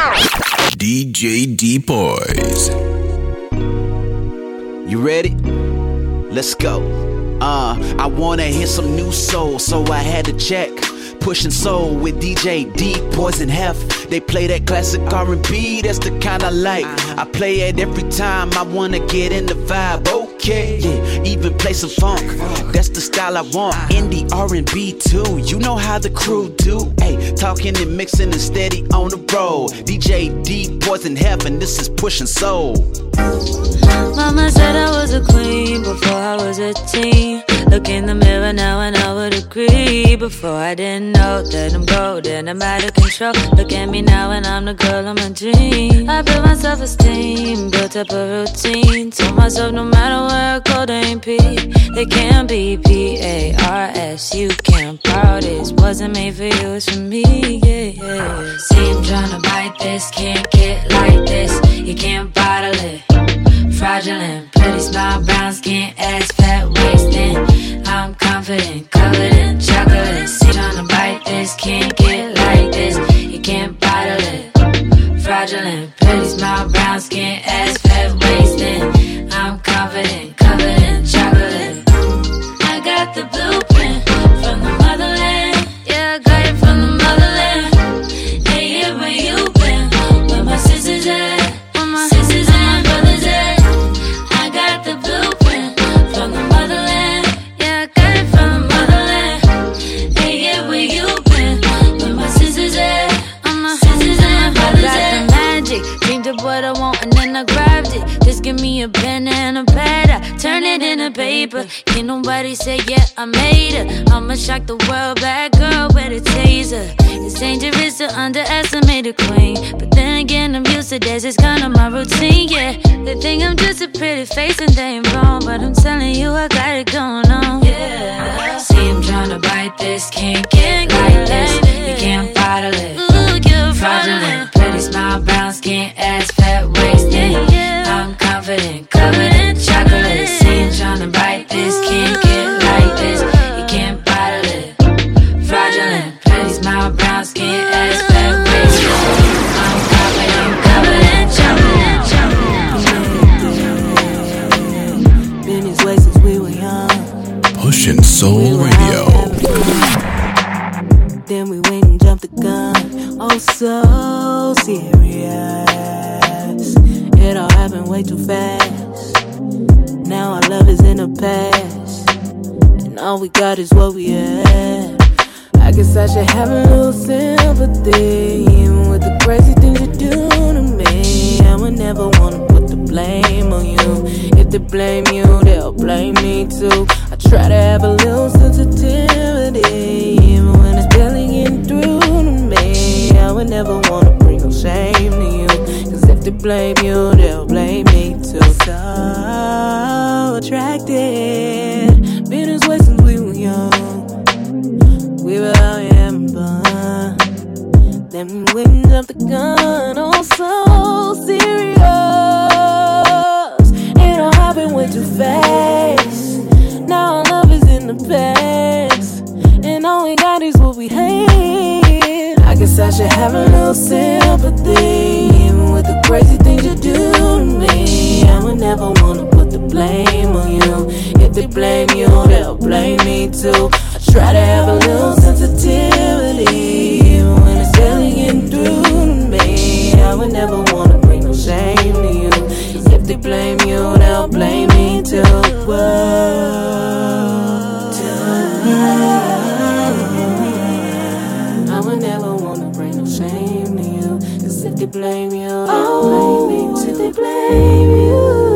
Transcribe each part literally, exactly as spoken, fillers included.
D J D-Boys. You ready? Let's go. Uh, I wanna hear some new soul, so I had to check. Pushing soul with D J D-Boys and Hef. They play that classic R and B, that's the kind I like. I play it every time I wanna get in the vibe. Okay, yeah, even play some funk. That's the style I want. Indie R and B too. You know how the crew do. Hey, talking and mixing and steady on the road. D J D-Boys and Hef, and this is Pushing Soul. Mama said I was a queen before I was a teen. Look in the mirror now and I would agree. Before I didn't know that I'm golden, I'm out of control. Look at me now and I'm the girl of my dream. I built my self-esteem, built up a routine. Told myself no matter where I go, they ain't P. They can't be P A R S. You can't borrow this. Wasn't made for you, it's for me, yeah, yeah. See him tryna bite this, can't get like this. You can't bottle it. Fraudulent, pretty smile, brown skin, ass, fat waisting. I'm confident, covered in chocolate. See tryna bite this, can't get like this. You can't bottle it. Fraudulent, pretty smile, brown skin, ass, fat waisting. I'm confident, covered in chocolate. I got the blueprint from the motherland. Yeah, I got it from the motherland. Hey, yeah, where you been? Where my sisters at? Where my sisters and my brothers at? I got the blueprint from the motherland. Yeah, I got it from the motherland. Hey, yeah, where you been? Where my sisters at? Where my sisters and my brothers at? I got the magic, dreamed of what I want and then I grabbed it. Just give me a pen and a pad, I turn it into paper. Can't nobody say yeah, I made it. I'ma shock the world, bad girl with a taser. It's dangerous to underestimate a queen, but then again I'm used to this, it's kinda my routine, yeah. They think I'm just a pretty face and they ain't wrong, but I'm telling you I got it going on, yeah. See him tryna bite this, can't get like this. You can't bottle it. Ooh, you're fraudulent, pretty smile, brown skin, ass, fat waisted. I'm confident, covered in chocolate. See him tryna bite this, can't get like this. You can't bottle it. Fraudulent, pretty smile, brown skin, ass, fat waisted. I'm confident, covered in chocolate. Been this way since we were young. Pushing Soul Radio. Then we went and jumped the gun. Oh, so serious. It all happened way too fast. Now our love is in the past, and all we got is what we had. I guess I should have a little sympathy, even with the crazy things you do to me. I would never wanna put the blame on you. If they blame you, they'll blame me too. I try to have a little sensitivity, even when it's barely getting through to me. I would never wanna bring no shame to you, cause if they blame you, they'll blame me too. So attracted, been this way since we were young. We were out here having fun. Then we went and jumped the gun. Oh, so serious. It all happened way too fast. Now our love is in the past, and all we got is what we hate. I guess I should have a little sympathy, even with the crazy things you do to me. I would never wanna put the blame on you. If they blame you, they'll blame me too. I try to have a little sensitivity, even when it's barely getting through to me. I would never wanna bring no shame to you. If they blame you, they'll blame me too. Whoa, I would never wanna bring no shame to you. Cause if they blame you, they'll blame me too. If they blame you.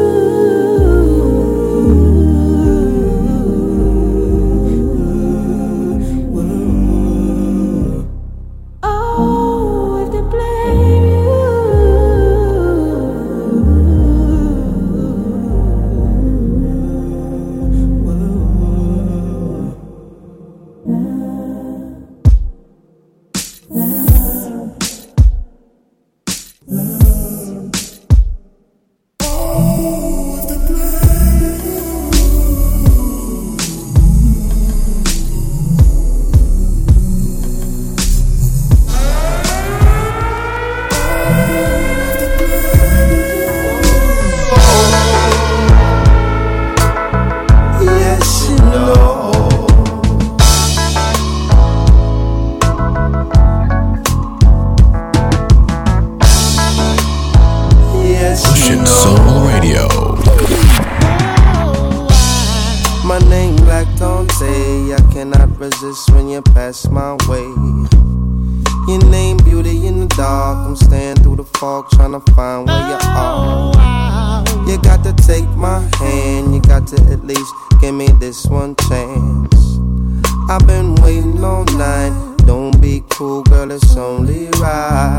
resist when you pass my way. Your name beauty in the dark, I'm staying through the fog trying to find where you are. You got to take my hand, you got to at least give me this one chance. I've been waiting all night, don't be cool girl, it's only right.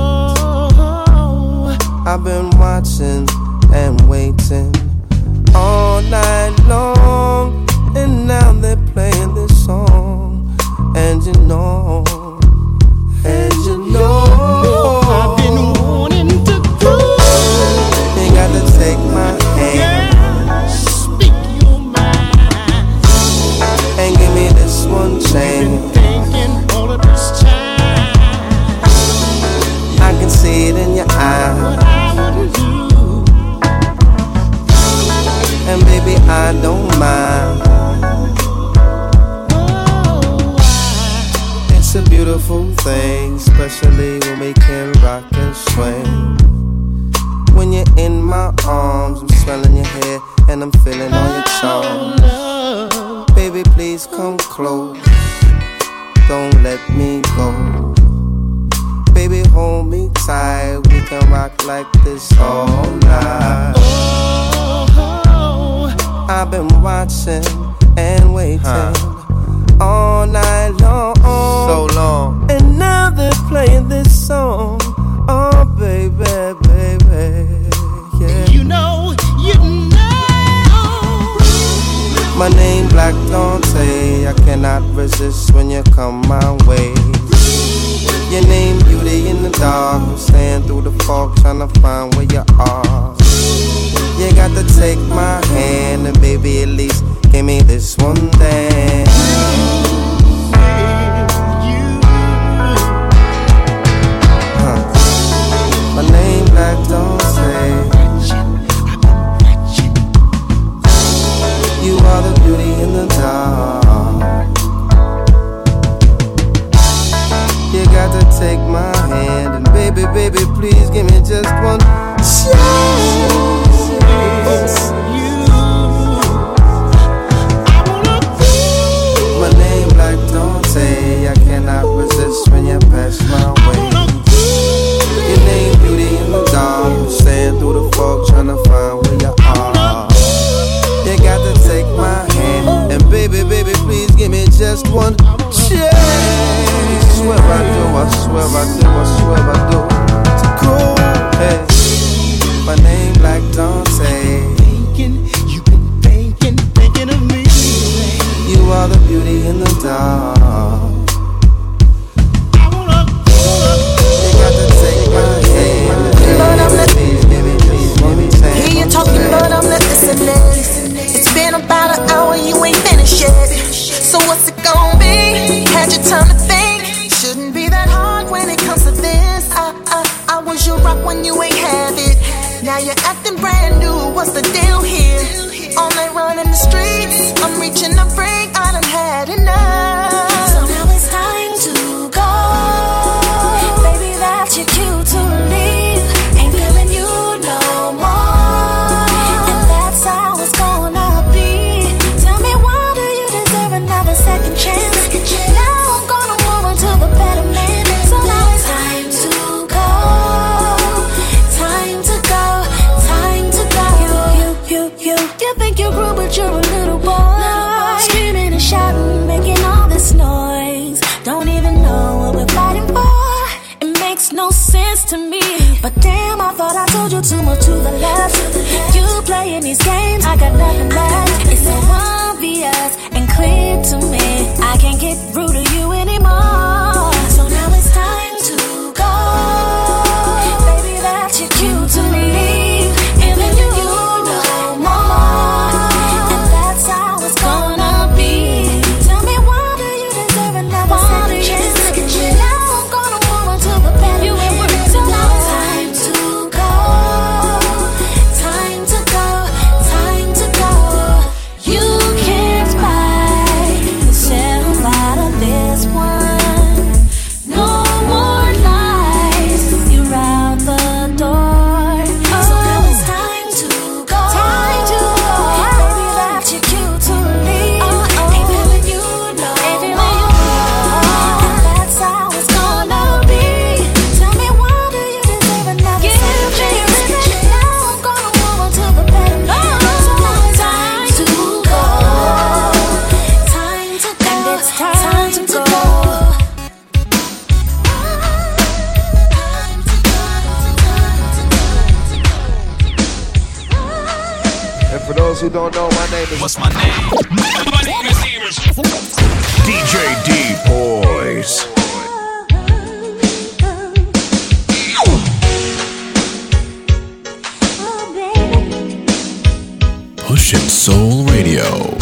I've been watching and waiting all night long, and now they're playing this song. And you know, and you know, I've been wanting to groove. You got to take my hand, yeah, speak your mind, and give me this one chance. Been thinking all of this time, I can see it in your eyes. what I wouldn't do. And baby, I don't mind. Oh, It's a beautiful thing, especially when we can rock and swing. When you're in my arms, I'm smelling your hair and I'm feeling all your charms. love. Baby, please come close, don't let me go. Baby, hold me tight, we can rock like this all night. I've been watching and waiting huh. all night long, so long, and now they're playing this song. Oh baby, baby, yeah. You know, you know. My name Black Dante, I cannot resist when you come my way. Your name beauty in the dark, I'm staying through the fog trying to find where you are. You got to take my hand and baby at least give me this one thing. Huh. My name Black Dante, you are the beauty in the dark. You got to take my hand and baby, baby, please give me just one chance. My name Black Dante, I cannot resist when you pass my way. Your name beauty in the dark, I'm staying through the fog trying to find where you are. You got to take my hand and baby, baby, please give me just one chance. I swear I do, I swear I do, I swear I do. To go, hey. My name Black Dante. Thinking, you've been thinking, thinking of me. You are the beauty in the dark. I wanna, You got to take my hand. But I'm not- Please give me, please give me time. Hear you talking, but I'm not listening. It's been about an hour, you ain't finished yet. So what's it gonna be? Had your time to think. Shouldn't be that hard when it comes to this. I, I, I was your rock when you ain't have it. Now you're acting brand new. What's the deal here? All night running the streets. I'm reaching a break. I done had enough. So now it's time to go. Baby, that's your cue to leave. Ain't feeling you no more. And that's how it's gonna be. Tell me, why do you deserve another second chance? Now I'm gonna move on to the better man. So now it's time to go. Time to go. Time to go. You, you, you, you think you grew, but you're a little boy. Screaming and shouting, making all this noise. Don't even know what we're fighting for. It makes no sense to me. But damn, I thought I told you to move to the left. You playing these games, I got nothing left. It's so obvious and clear to me. I can't get through to you anymore. So now it's time to go. Baby, that's your cue to leave. And then you no more. And that's how it's gonna be. Tell me, why do you deserve another second chance? Now I'm gonna move on to the better. You ain't worth so now it's time to go. Time to go. Time to go. You can't buy yourself out of this one. No more. those who don't know, my name is. What's my name? My name is D J D-Boys. Pushin' Soul Radio.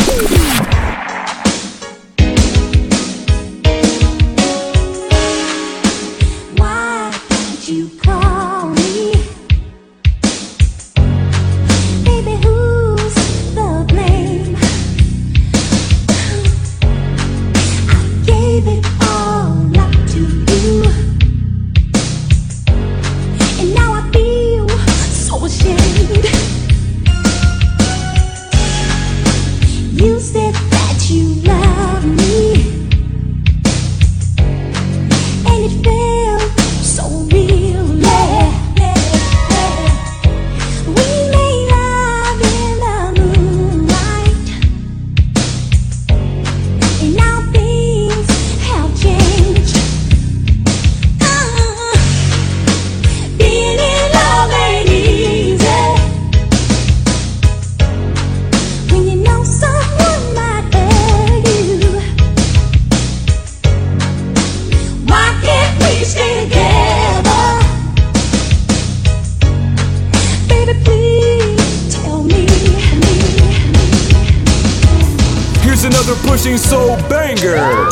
Pushing Soul banger.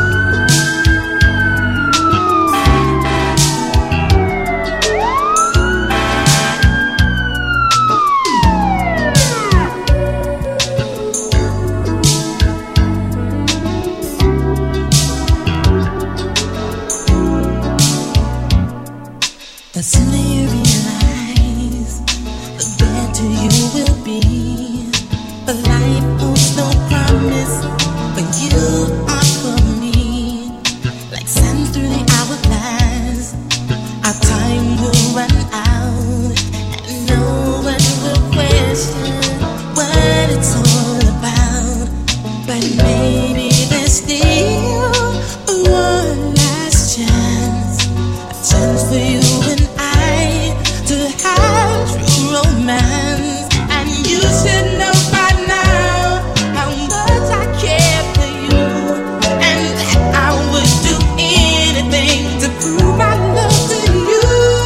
The sooner you realize, the better you will be. But life holds no promise when you are for me. Like sand through the hourglass, our time will run out, and no one will question what it's all about. But maybe there's still one last chance, a chance for you and I to have true romance. And you should know by now how much I care for you, and that I would do anything to prove my love to you.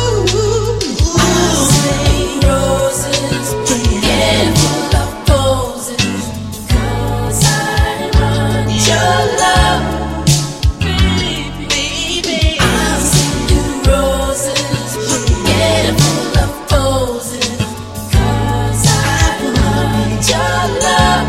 I'll say roses, yeah, full of poses, 'cause I want your love, baby, baby. I'll send you roses, yeah, full of poses, 'cause I want your love.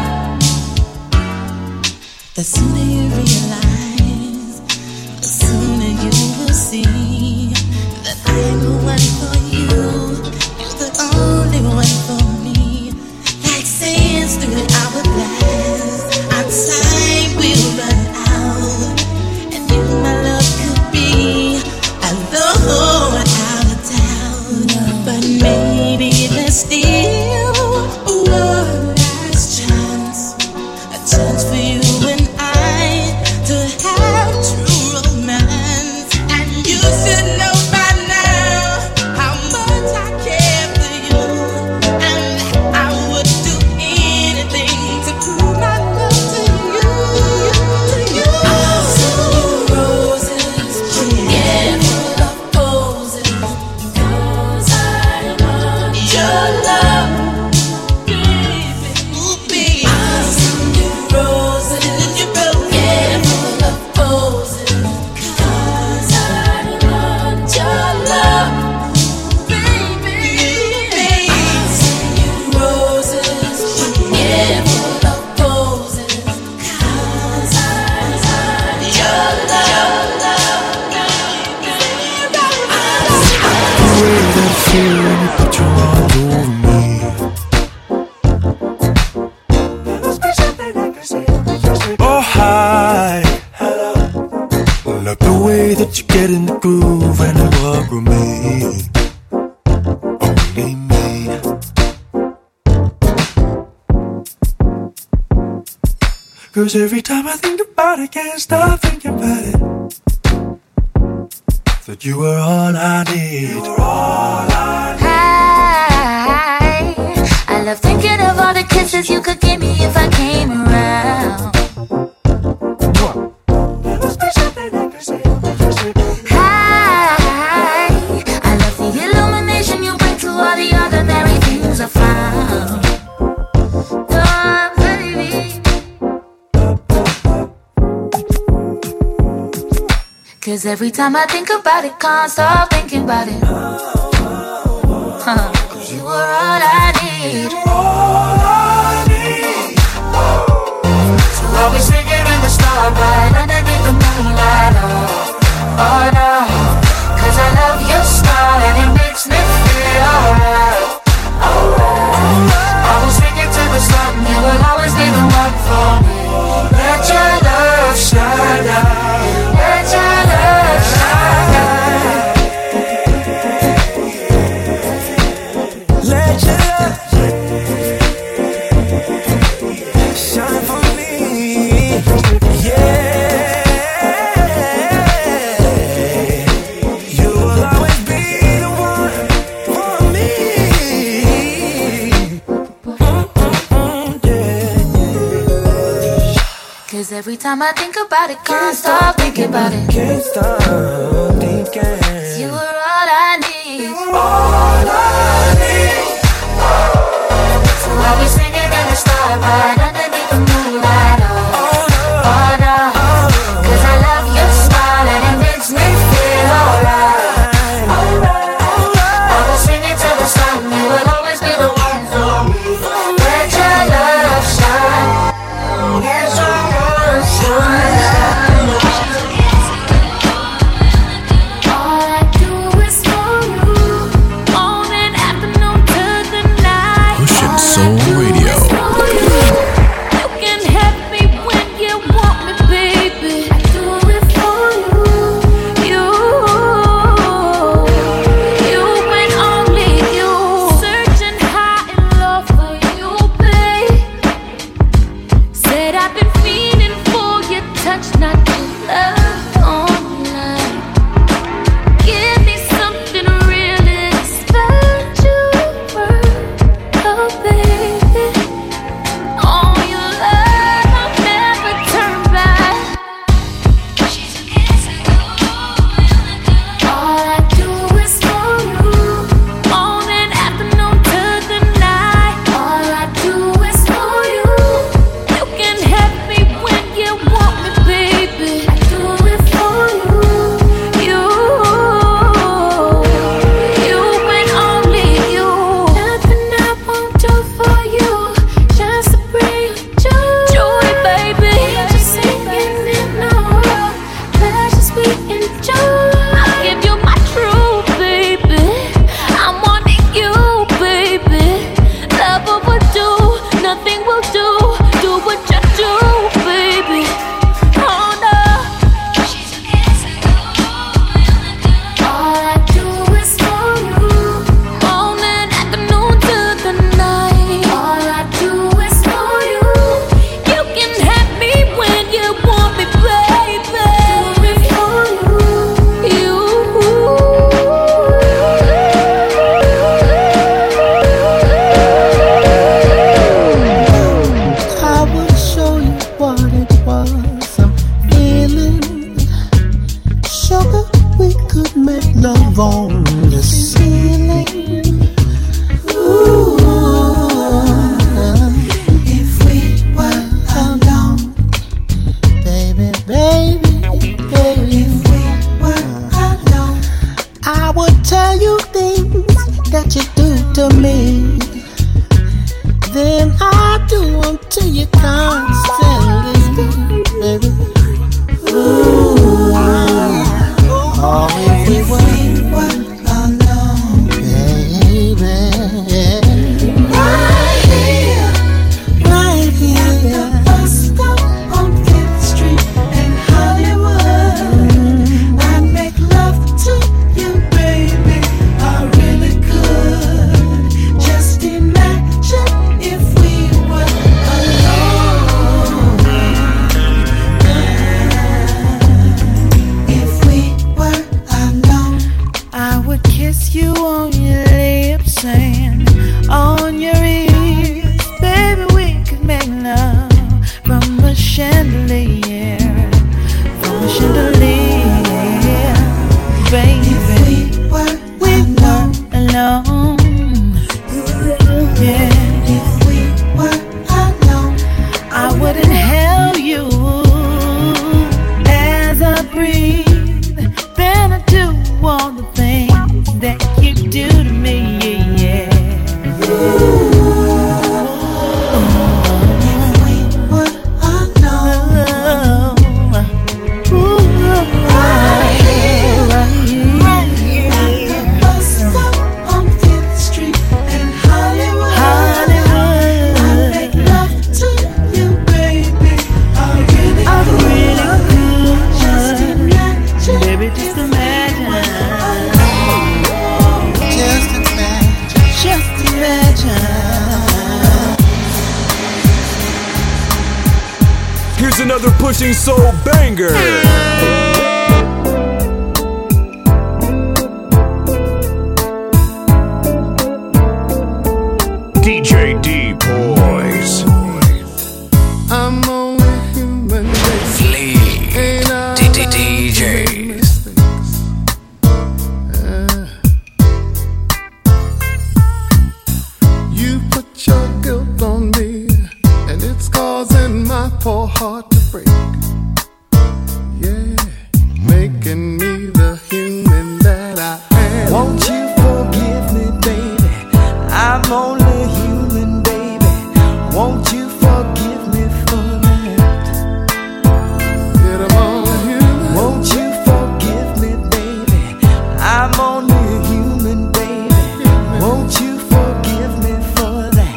The sooner you realize, the sooner you will see that I'm the one for you, you're the only one for me. Like sands through the hourglass, our time will run out, and you, my love, could be alone out of town. But maybe there's still one last chance, a chance for you and I to have true romance. And you should know by now how much I care for you, and that I would do anything to prove my love to you, to you. I'll send you roses, yeah, full of poses, 'cause I want your love, baby. Ooh, baby. I'll send you roses, yeah, full of poses, 'cause I want your love, baby. I'll send you roses, yeah, full of poses, 'cause I want your love, baby. The way that I feel when you put your arms over me. Oh, hi. Love the way that you get in the groove and you walk with me. Only me. Cause every time I think about it, can't stop thinking about it. That you were all I need. You were all I need. I, I love thinking of all the kids kisses you could give me if I came around. Hi, I love the illumination you bring to all the ordinary things I found. Oh, baby. Cause every time I think about it, can't stop thinking about it. Huh. Cause you were all I need. All I need. So I'll be singing in the starlight underneath the moonlight. Oh, oh no. Cause I love your smile and it makes me feel alright. Alright. I was singing to the sun, you will always be the one for me. Let your love shine out. Let your love shine out. Let your love shine for me. Yeah. You will always be the one for me. Cause every time I think about it, can't stop thinking about it. Can't stop thinking. Cause you were all I need. All I need. So I'll be singing in the starlight underneath the moonlight. Oh, oh no. Cause I love your smile and it makes me feel alright. I was singing to the sun, you will always be the one for me. Let your love shine. Let your love shine. All I do is for you. Morning, afternoon, to the night. Pushing Soul Radio. You can have me when you want me, baby. I do it for you. You, you and only you. Searching high in love for you, babe. Said I've been feeling for your touch, not your love online. Give me something really special, oh baby. On your love, I'll never turn back. All I do is for you. Morning, afternoon, to the night. All I do is for you. You can have me when you want me, baby. I do it for you. You, you and only you. Nothing I won't do for you, just to bring joy, joy, baby. Just singing in the world, pleasures we enjoy. I'll give you my truth, baby. I'm wanting you, baby. Love will do, nothing will do. Do what you do, baby. Oh no. All I do is for you. Morning, afternoon, to the night. All I do is for you. You can have me when you want me, baby. Do it for you. You. I will show you what it was I'm feeling. Sugar, we could make love on the ceiling. Ooh, if we were alone, baby, baby, baby. If we were alone, I would tell you things that you do to me. Then I do them till you can't stand it, baby. Ooh, oh, if we were alone, baby. Right here, right here. At the bus stop on Fifth Street in Hollywood. I'd make love to you, baby. I really could. Just imagine if we were alone. If we were alone, I would kiss you on your lips and on your ears. Baby, we alone. Yeah. If we were alone, I wouldn't held you as I breathe. Then I do all the things that you do to me. Yeah. Here's another Pushing Soul banger. D J D Poise. I'm only human. Flea. D D D Js. Uh, you put your guilt on me, and it's causing my poor heart to break. Yeah, making me the human that I am. Won't you forgive me, baby? I'm only human, baby. Won't you forgive me for that? Yet I'm only human. Won't you forgive me, baby? I'm only human, baby. Won't you forgive me for that?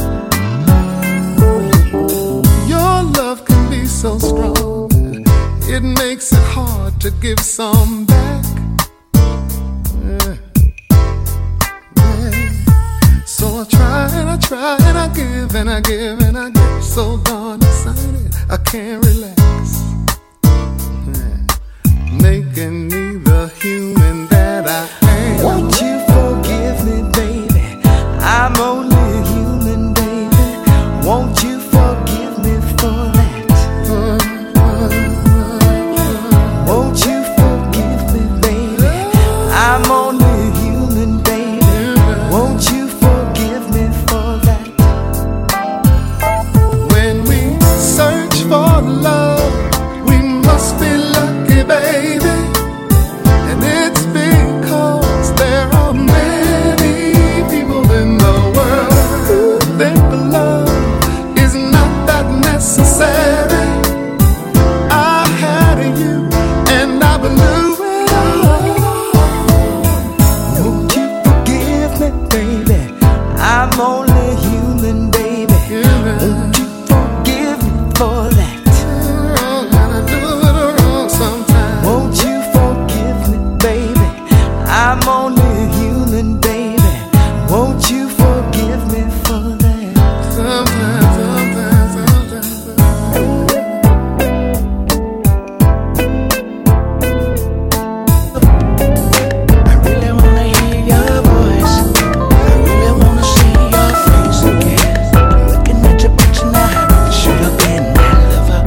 Your love can be so strong, it makes it hard to give some back. Yeah. Yeah. So I try and I try and I give and I give and I get so darn excited I can't relax. Yeah. Making me the human that I am. Won't you forgive me, baby? I'm only human, baby. Won't you forgive me for that? Won't you forgive me, baby? I'm only human, baby. Won't you forgive me for that? When we search for love, we must be lucky, baby. And it's because there are many people in the world who think love is not that necessary. I had you and I believe it. Won't you forgive me, baby? I'm only human, baby. Won't you forgive me for that? And I do it wrong sometimes. Won't you forgive me, baby? I'm only human, baby. Won't you forgive me for that? Sometimes, sometimes, sometimes, sometimes. I really wanna hear your voice. I really wanna see your face again. I'm looking at your picture now. Should have been my lover.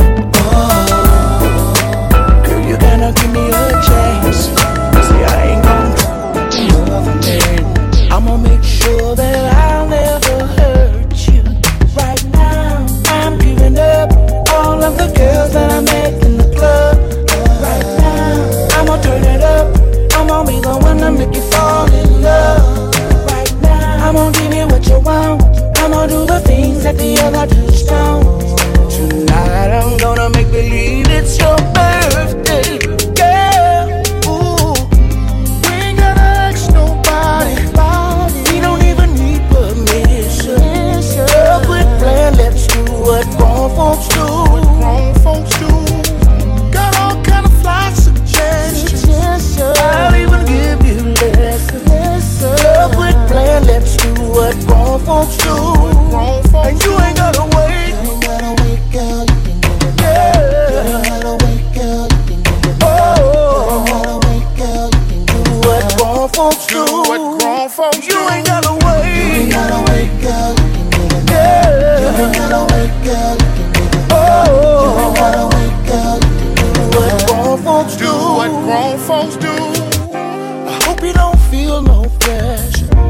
Oh, girl, you gotta give me a chance. See, I ain't gonna love again. I'ma make sure that I'll never hurt you. Right now, I'm giving up all of the girls that I met in the club. Right now, I'ma turn it up. I'm gonna be the one to make you fall in love. Right now, I'm gonna give you what you want. I'm gonna do the things that the other dudes don't. Tonight, I'm gonna make believe it's your birthday, girl. Ooh, we ain't gotta ask nobody. We don't even need permission. Girl, quit playing, let's do what grown folks do. What grown folks do. Got all kind of fly suggestions. I'll even give you lessons. Girl, quit playing, let's do what grown folks do. Grown folks And you ain't gotta wait. you ain't gotta wait, girl. You can do it. Yeah. You ain't gotta wait, girl. You can do it. Oh, You ain't gotta wait, girl. You can do it. what grown folks do. do what grown folks You do. ain't gotta You wait. ain't gotta wait, girl. You can do it. Yeah. You ain't gotta wait, girl. You can do it. Oh, You ain't gotta wait, girl. You can do it. what grown folks Do do. what grown folks do. I hope you don't feel no pressure.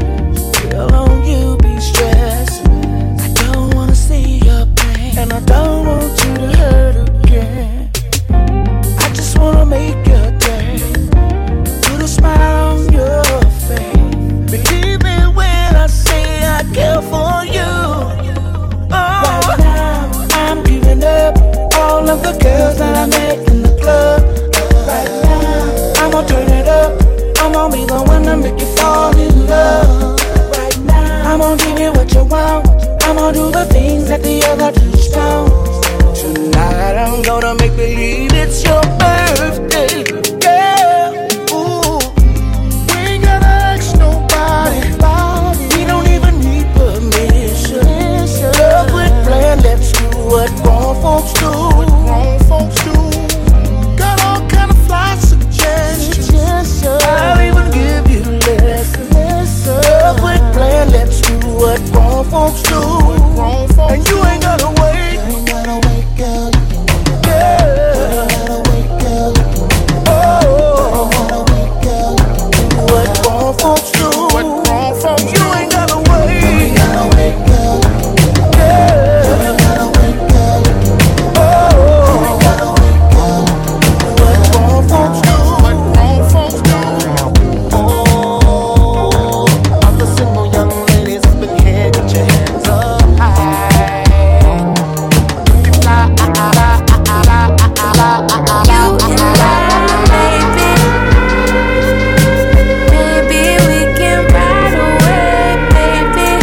folks do. And you ain't gotta wait. You ain't gotta wait, girl. Yeah. You ain't gotta wait, girl. Oh. You ain't gotta wait, girl. What grown folks do. What grown folks do. You ain't gotta wait. You ain't gotta wait, girl. Yeah. You ain't gotta wait, girl. Oh. You ain't gotta wait, girl. What grown folks do. What grown folks do. Oh. All the single young ladies up in here, get your hands up high. You fly, ah, ah, ah, ah, ah, ah, ah, ah, ah. You and I, baby. Maybe we can ride away, baby.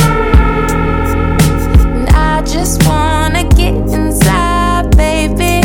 And I just wanna get inside, baby.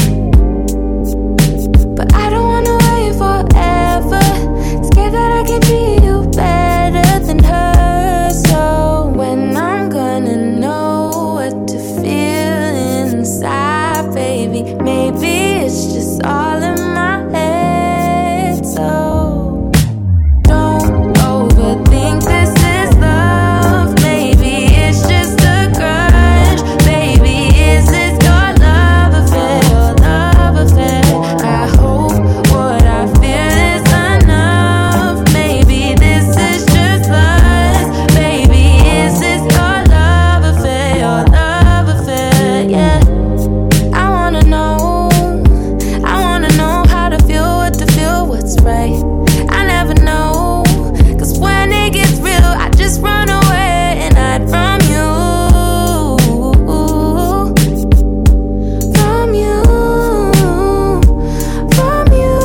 But I don't wanna wait forever. Scared that I can treat you better than her. So when I'm gonna know what to feel inside, baby. Maybe it's just all in my head. So don't overthink this is love. Maybe it's just a grudge. Baby, is this your love affair? Your love affair? I hope what I feel is enough. Maybe this is just us. Baby, is this your love affair? Your love affair? Yeah. I wanna know. I wanna know how to feel, what to feel, what's right. I never know. Cause when it gets real, I just run away and hide from you. From you. From you.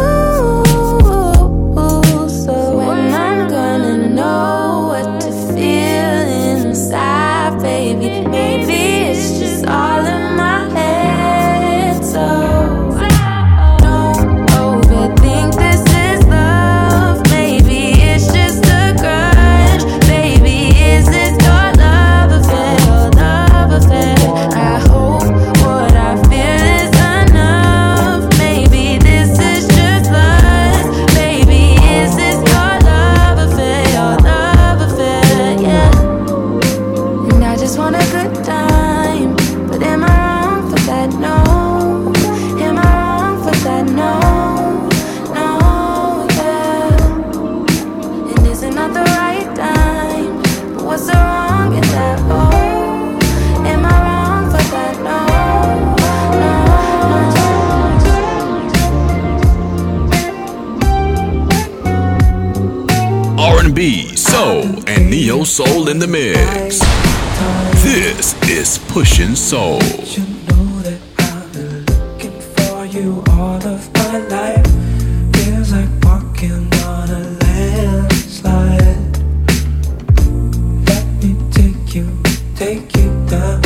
So when I'm gonna know what to feel inside, baby. Maybe it's just all in my head. So don't overthink this is love. Maybe it's just a grudge. Baby, is this your love affair? Your love affair? I hope what I feel is enough. Maybe this is just us. Baby, is this your love affair? Your love affair? Yeah. And I just want a good time. But am I wrong for that? No. Am I wrong for that? No. No, yeah. And is it not the right time? But what's the wrong in that? Oh, am I wrong for that? No. R and B, soul, and neo soul in the mix. This is Pushin' Soul. You know that I've been looking for you all of my life. Feels like walking on a landslide. Let me take you, take you down.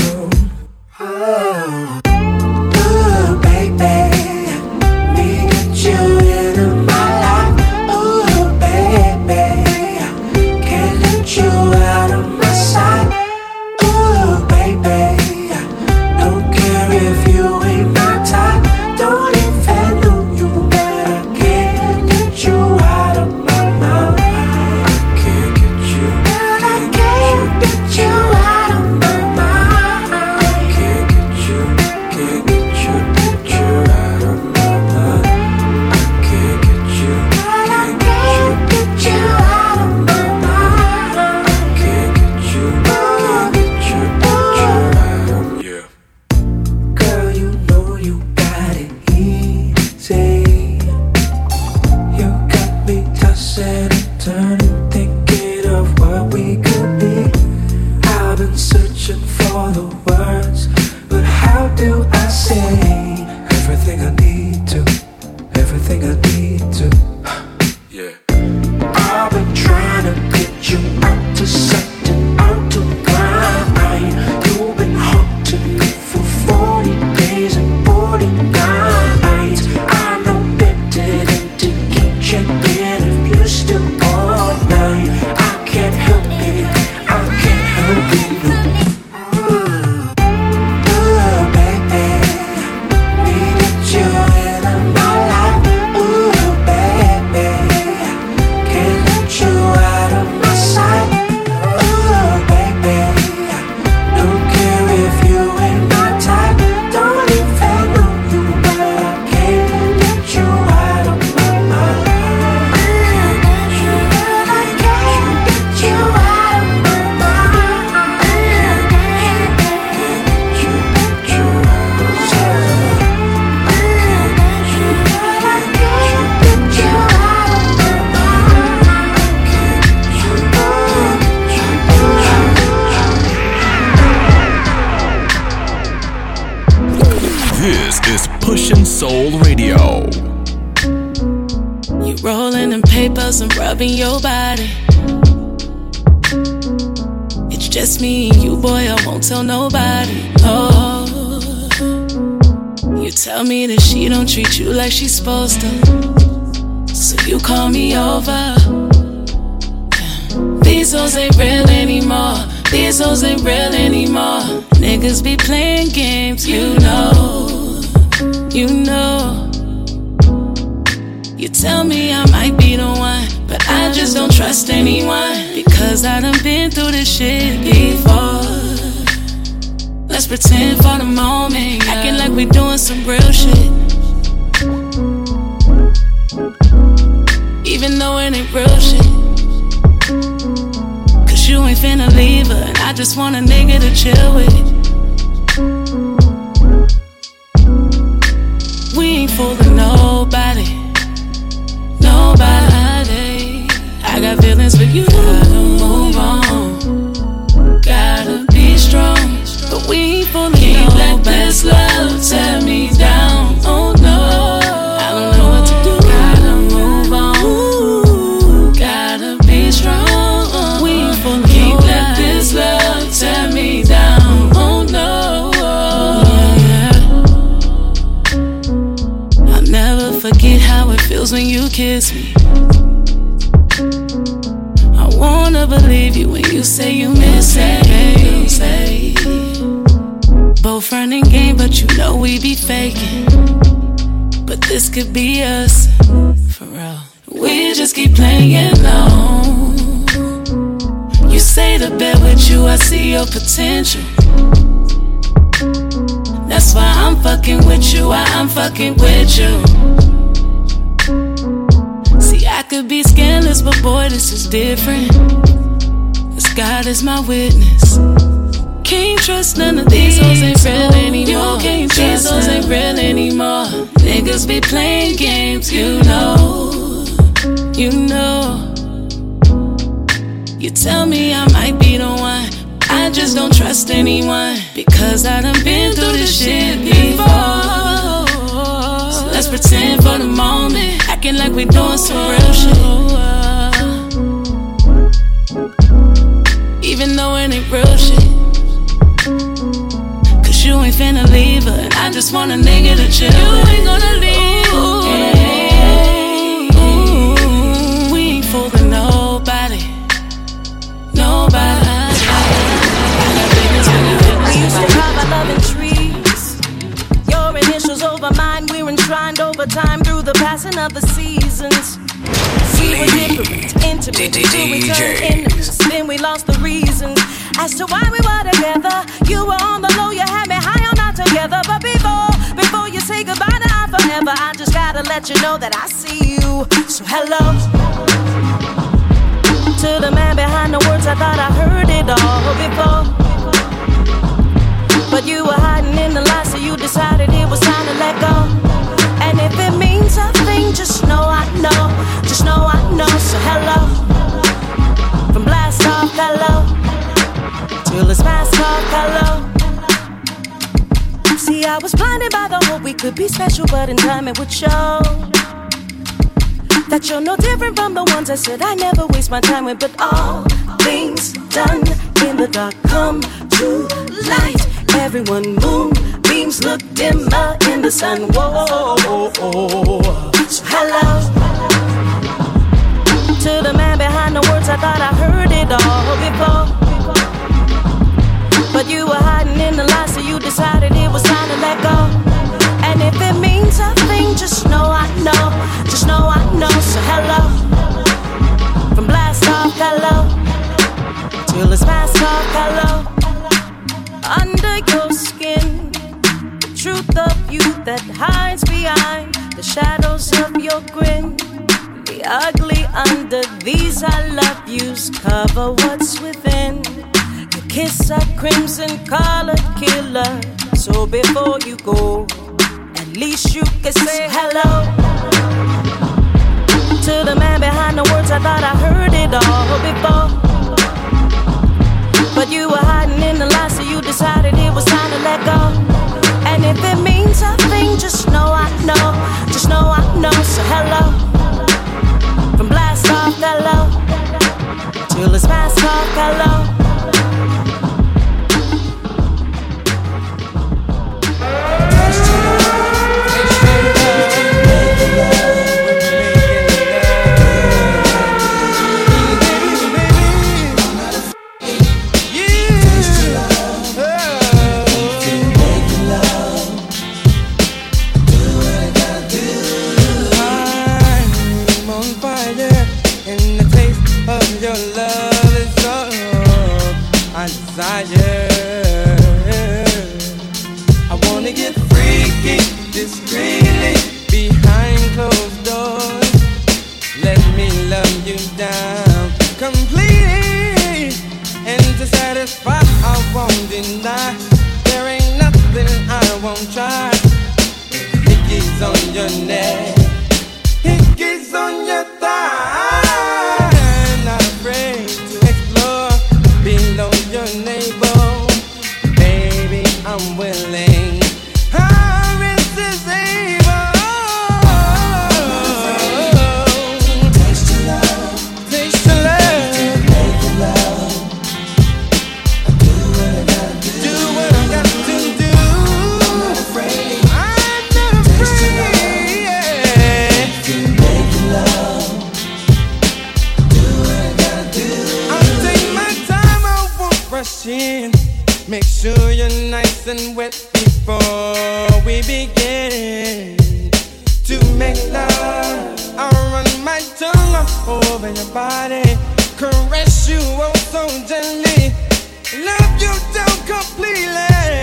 Oh, ooh, baby, me get you into my life. Ooh, baby, can't let you out of my sight. Ooh, baby, don't care if you ain't my type. Don't even know you, but I can't get you out of my mind. I can't get you, but I can't get you out of my mind. I can't get you, can't get you, get you out of my mind. I can't get you, but I can't get you out of my mind. I can't get you, can't get you, get you out of my mind. Yeah. Girl, you know you got it easy. You got me tossing and turning, thinking of what we could be. I've been searching for the words, but how do I say everything I need to? Everything I need to. Yeah. I've been trying to get you out to sight and out to grind. You've been haunting me for forty days and forty nights. I know better than to keep checking if you're still online. I can't help it, I can't help it. Ooh, ooh, baby, me get you into my life. Ooh, baby, can't let you out of my sight. Soul Radio. You rolling in papers and rubbing your body. It's just me and you, boy, I won't tell nobody. Oh, you tell me that she don't treat you like she's supposed to, so you call me over. These hoes ain't real anymore. These hoes ain't real anymore. Niggas be playing games, you know. You know. You tell me I might be the one, but I just don't trust anyone, because I done been through this shit before. Let's pretend for the moment, acting like we doing some real shit, even though it ain't real shit. Cause you ain't finna leave her, and I just want a nigga to chill with. We ain't fooling nobody, nobody. I got feelings for you, gotta move on, gotta be strong. But we ain't fooling Can't nobody. Let this love tear me down, oh no. I don't know what to do, gotta move on, gotta be strong. We ain't fooling Can't nobody. Let this love tear me down, oh no. Yeah. I'll never forget how it feels when you kiss me. I wanna believe you when you say you miss it. You say both running game, but you know we be faking. But this could be us, for real. We just keep playing alone. You say to bed with you, I see your potential. That's why I'm fucking with you, why I'm fucking with you. See, I could be scandalous, but boy, this is different. Cause God is my witness. Can't trust none of these hoes ain't real anymore. These hoes ain't real anymore. Niggas be playing games, you know. You know. You tell me I might be the one, I just don't trust anyone, because I done been through this shit before. So let's pretend for the moment, acting like we doing some real shit, even though it ain't real shit. Cause you ain't finna leave her, and I just want a nigga to chill. You ain't gonna leave. Ooh, hey, ooh, we ain't fooling nobody, nobody. We used to carve our love in trees. Your initials over mine, we're enshrined over time through the passing of the seasons. We were different, intimate, till we turned enemies. Then we lost the reasons as to why we were together. You were on the low, you had me high on not together. But before, before you say goodbye now forever, I just gotta let you know that I see you. So hello to the man behind the words, I thought I heard it all before. But you were hiding in the light, so you decided it was time to let go. And if it means a thing, just know I know, just know I know. So hello, from blast off, hello, till it's past off, hello. See, I was blinded by the hope we could be special, but in time it would show that you're no different from the ones I said I never waste my time with. But all things done in the dark come to light. Everyone moonbeams look dimmer in the sun. Whoa, so hello to the man behind the words, I thought I heard it all before. But you were hiding in the light, so you decided it was time to let go. And if it means a thing, just know I know, just know I know. So hello, from blast off, hello, till it's past off, hello. Under your skin, the truth of you that hides behind the shadows of your grin. The ugly under these I love yous cover what's within. Your kiss a crimson colored killer. So before you go, at least you can say hello to the man behind the words, I thought I heard it all before. But you were hiding in the light, so you decided it was time to let go. And if it means a thing, just know I know, desire. I wanna get freaky, discreetly, behind closed doors. Let me love you down completely, and to satisfy I won't deny. There ain't nothing I won't try. Hickeys on your neck, hickeys on your thigh. Not afraid to explore below your navel, baby. I'm willing. How irresistible. Taste your love, taste your love, make your love. I do what I gotta do, do what I got to do. I'm not afraid, I'm not afraid. Yeah. To make your love, do what I gotta do. I'll take my time, I won't rush in. Make sure you're nice and wet before we begin to make love. I'll run my tongue all over your body, caress you oh so gently, love you down completely.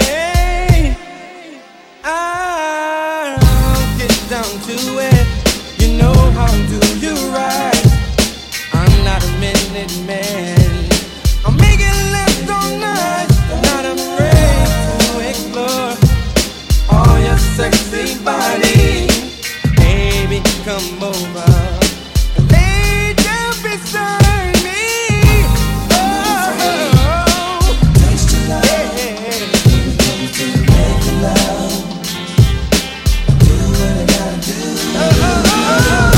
I'll get down to it. You know how to do you right. I'm not a minute man. I'm making love all night. Not afraid to explore all your sexy body. Baby, come over, lay down beside me. Oh, taste your love, yeah. To make your love, do what I gotta do. Oh, oh, oh,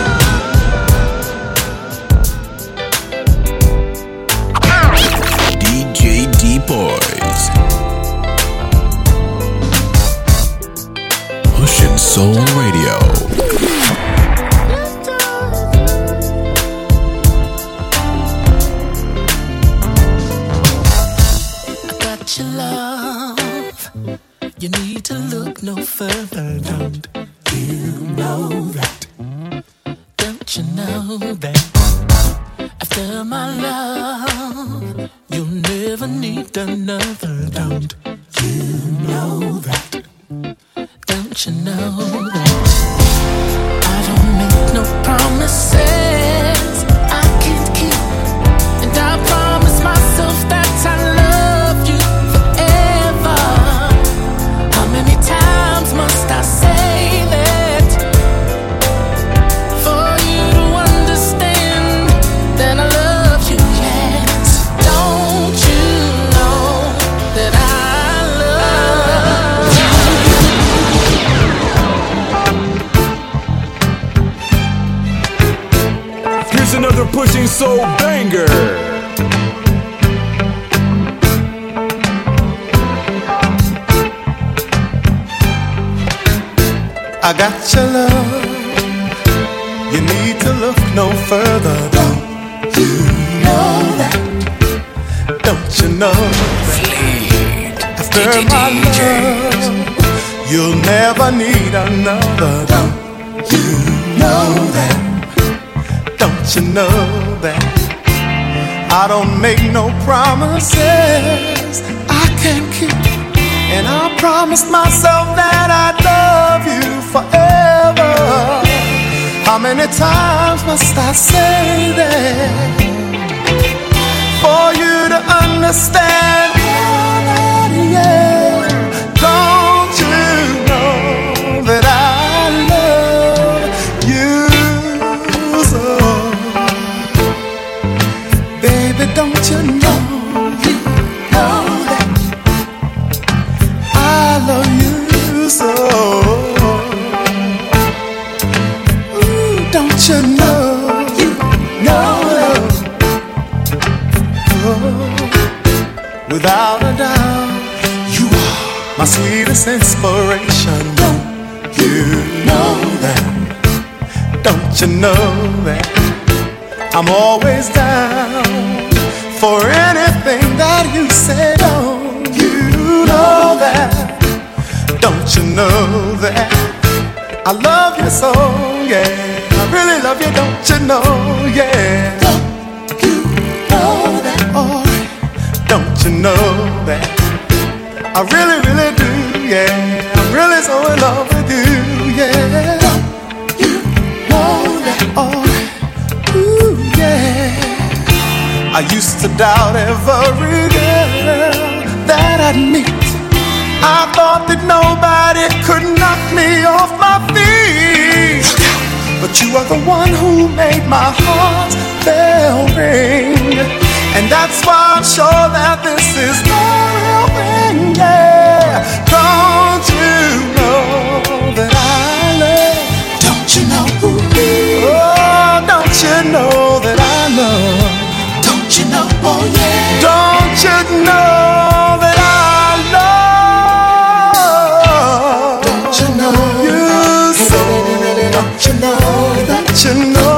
D J D-Boys, Pushin' Soul Radio. I got your love. You need to look no further. Don't you know that? Don't you know that? After my love, you'll never need another. Don't you know that? Don't you know that? I don't make no promises I can't keep, and I promise myself that I love you forever. How many times must I say that for you to understand that I love you yet? Don't you know that I love you? Here's another Pushing Soul banger. I got your love. You need to look no further. Don't you know that? Don't you know that? After my love, you'll never need another. Don't you know that? Don't you know that? I don't make no promises I can't keep, and I promised myself that I'd love you forever. How many times must I say that for you to understand? Yeah, don't you know that I love you so? Baby, don't you know, you know that I love you so? Ooh, don't you know, you know, oh, without a doubt, you are my sweetest inspiration. Don't you know that? Don't you know that I'm always down for anything that you say? Don't you know that? Don't you know that I love you so? Yeah, I really love you. Don't you know? Yeah. Don't you know that? Oh, don't you you know that I really, really do, yeah. I'm really so in love with you, yeah. Don't you know that, oh, ooh, yeah. I used to doubt every girl that I'd meet. I thought that nobody could knock me off my feet. But you are the one who made my heart bell ring. And that's why I'm sure that this is the real thing, yeah. Don't you know that I love? Don't you know who he is? Oh, don't you know that I love? Don't you know, oh yeah. Don't you know that I love? Don't you know? You so, don't you know? Don't you know?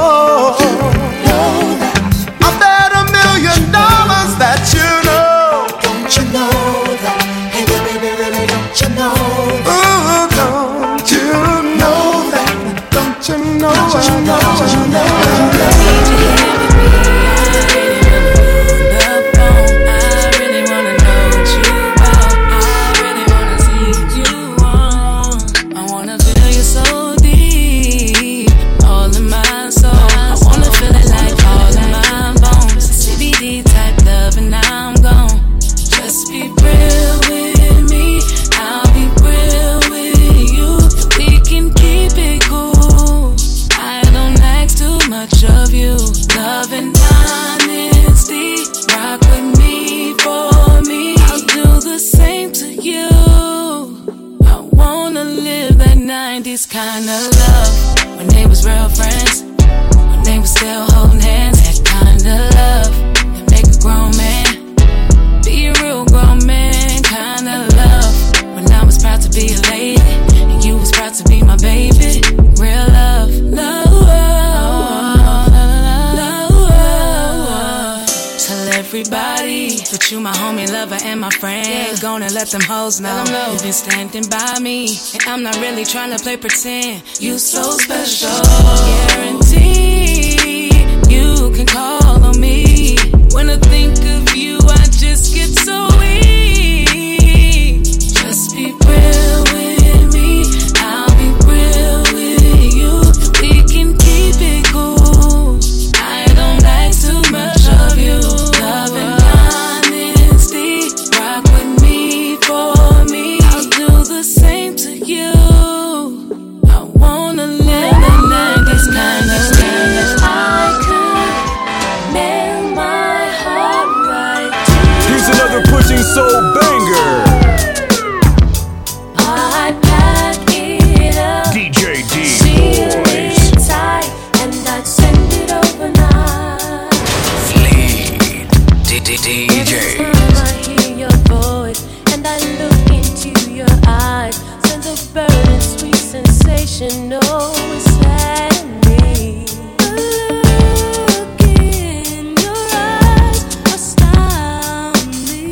Kind of love when they was real friends, when they was still holding hands. That kind of love that make a grown man be a real grown man. Kind of love when I was proud to be a lady and you was proud to be my baby. Real love, love, love, love. Tell everybody that you my homie, lover, and my friend. Yeah. Gonna let them hoes know you've been standing by me, and I'm not really trying to play pretend. You so special, guarantee you can call on me. When I think of you, I just get so weak. Just be real with me, I'll be real with you. We can keep it cool. I don't like too much of you. Love and same to you. I wanna live the nineties kind of life. I could mail my heart right to you. Here's another pushing soul banger. I'd pack it up, D J D seal it tight, and I'd send it overnight. Fleet D D D J. Every time I hear your voice and I look into your eyes, sends a burning sweet sensation inside me. The look in your eyes astound me.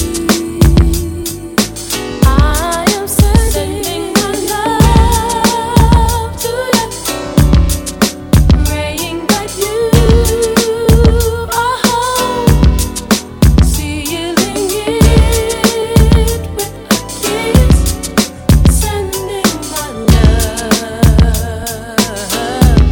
I am sending my love to you, praying that you are home, sealing it with a kiss, sending my love.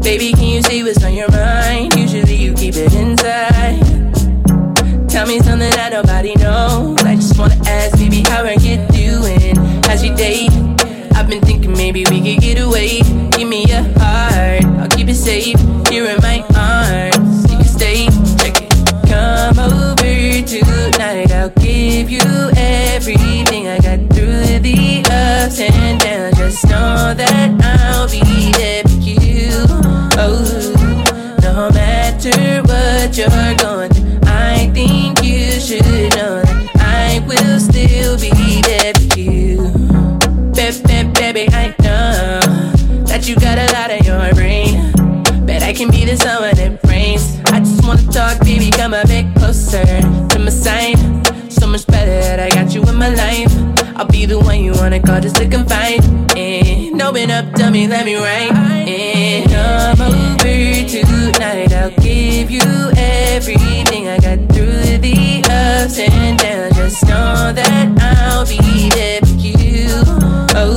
Baby, can you say what's on your mind? Usually you keep it inside. Tell me something that nobody knows. I just wanna ask, baby, how are you doing? How's your day? I've been thinking maybe we could get away. Give me your heart, I'll keep it safe. Here in my arms, you can stay. Check it. Come over tonight, I'll give you everything. I got through the ups and downs. Just know that I'll be there for you. Oh, no matter what you're going through, I think you should know that I will still be there for you. Baby, baby, I know that you got a lot on your brain. Bet I can be the someone that rains. I just wanna talk, baby, come a bit closer to my side. So much better that I got you in my life. I'll be the one you wanna call just to confide in. Open up, tell me, let me write in. Come over tonight, I'll give you everything. I got through the ups and downs. Just know that I'll be there for you. Oh,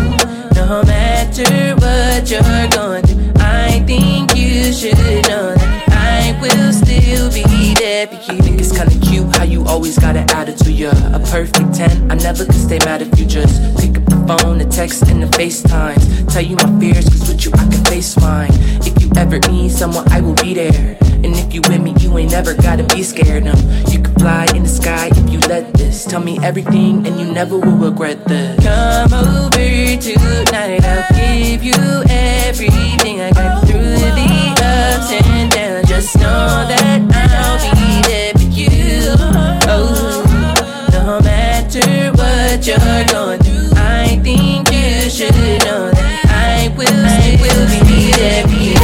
no matter what you're going through, I think you should know that I will still be there for you. Think it's kinda cute how you always got an attitude. You're a perfect ten. I never could stay mad if you just pick up the phone, the text, and the FaceTimes. Tell you my fears, cause with you I can face mine. If you ever need someone, I will be there. And if you with me, you ain't never gotta be scared. No, you can fly in the sky if you let this. Tell me everything and you never will regret this. Come over tonight, I'll give you everything. I got through the ups and downs. Just know that I'll be there for you. Oh, no matter what you're going through, I think you should know that I will, I will be there for you.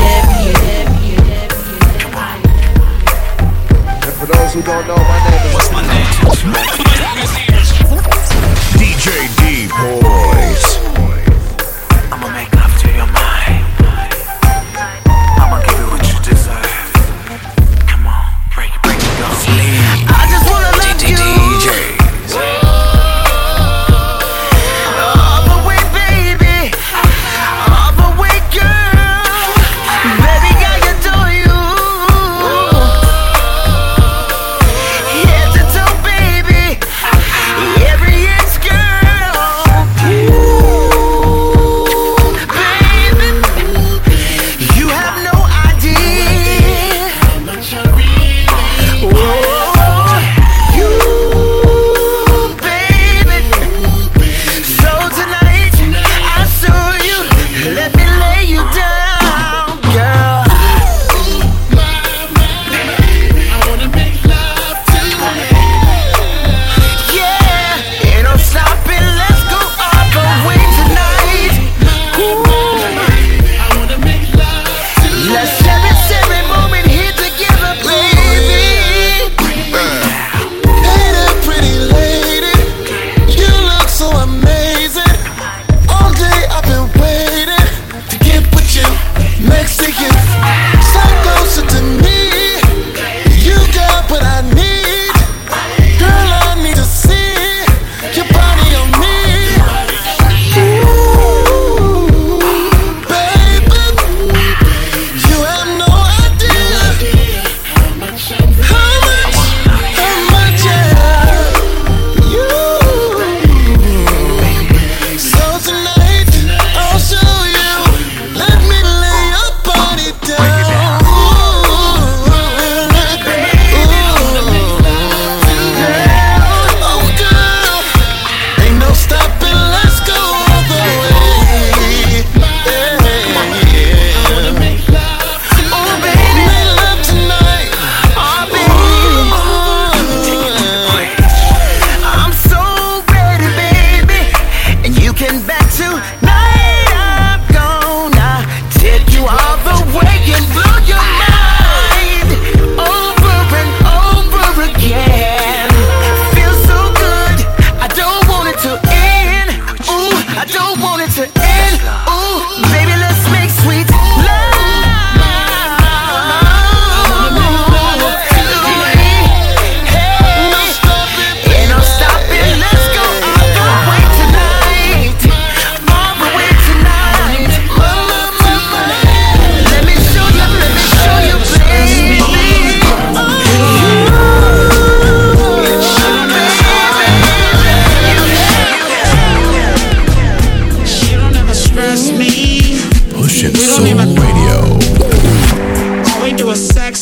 For those who don't know, my name is... What's my name? D J D-Boys. I'ma make love to your mind. I'ma give you what you deserve. Come on, break it, break it, go. I just wanna love you. D Js. All the way, baby. All the way, girl. Baby, I adore you.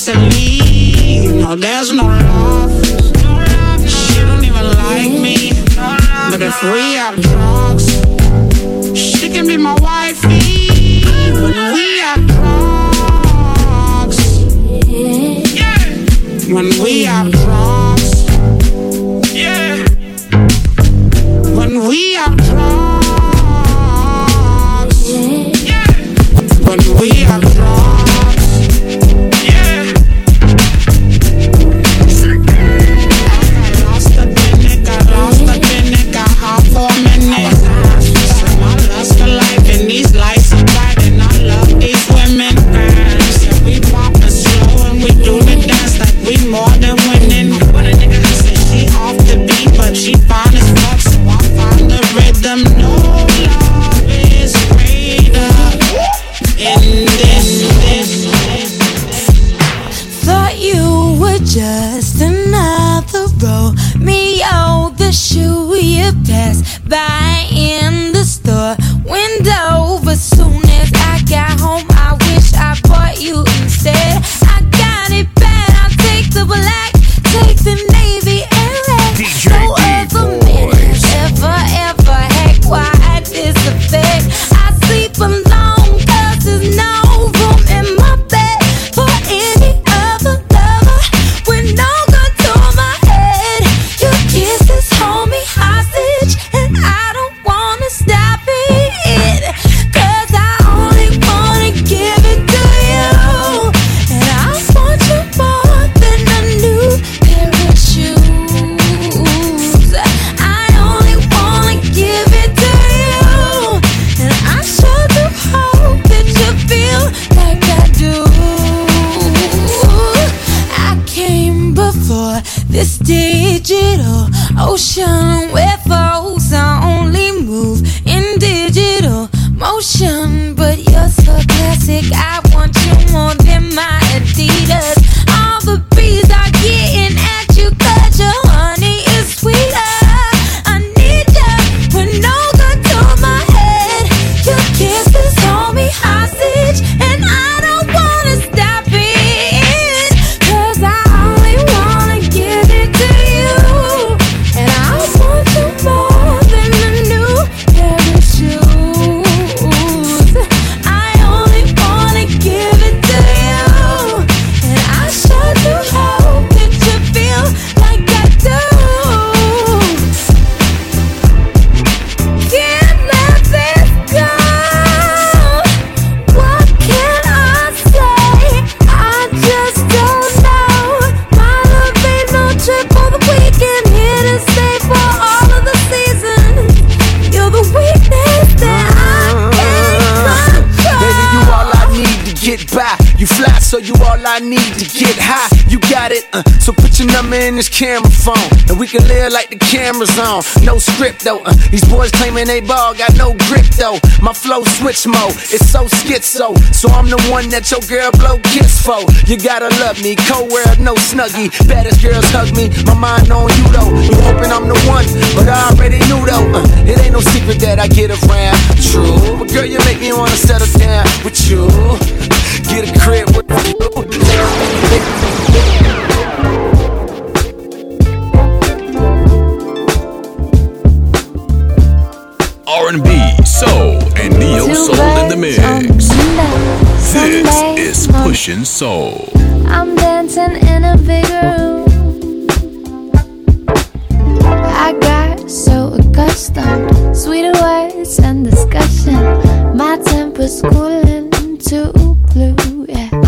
Vaseline. No, there's no love. She don't even like me. But if we have drugs, she can be my wifey. When we have drugs, yeah. When we have drugs, yeah. When we have drugs, yeah. When we have drugs. Just another Romeo, the shoe you passed by in the store window. But soon as I got home, I wish I bought you instead. I got it bad, I'll take the black, take the navy and red. No other man has ever, ever had quite this effect. I sleep alone cause there's no room in my bed for any other lover. With no gun to my head, your kisses hold me hostage, and I don't wanna stop it. Cause I only wanna give it to you, and I want you more than a new pair of shoes. I only wanna give it to you, and I sure do hope that you feel like I do. I came before this digital ocean where folks only move in digital motion. But you're so classic, I want you more than my Adidas. All the bees are getting at you cause your honey is sweeter. I need you with no gun to my head. Your kisses hold me hostage, and I don't wanna stop it. Cause I only wanna give it to you, and I want you more than a new pair of shoes. I only wanna give it to you, and I sure do hope that you feel like I do. Can't let this go. What can I say? I just don't know. My love ain't no trip for the weekend, here to stay for all of the seasons. You're the weakness that I can't control. Baby, you all I need to get by. You fly, so you all I need to get high. You got it, uh, so put your number in this camera phone, and we can live like the camera's on. No script though, uh, these boys claiming they ball, got no grip though. My flow switch mode, it's so schizo, so I'm the one that your girl blow kiss for. You gotta love me, co-wear, no snuggie. Baddest girls hug me, my mind on you though. You hoping I'm the one, but I already knew though. uh, It ain't no secret that I get around, true. But girl, you make me wanna settle down with you. Get a crib with you. R and B, soul, and neo soul in the mix. This is Pushin' Soul. I'm dancing in a big room. I got so accustomed, sweeter words and discussion. My temper's cooling to blue, yeah.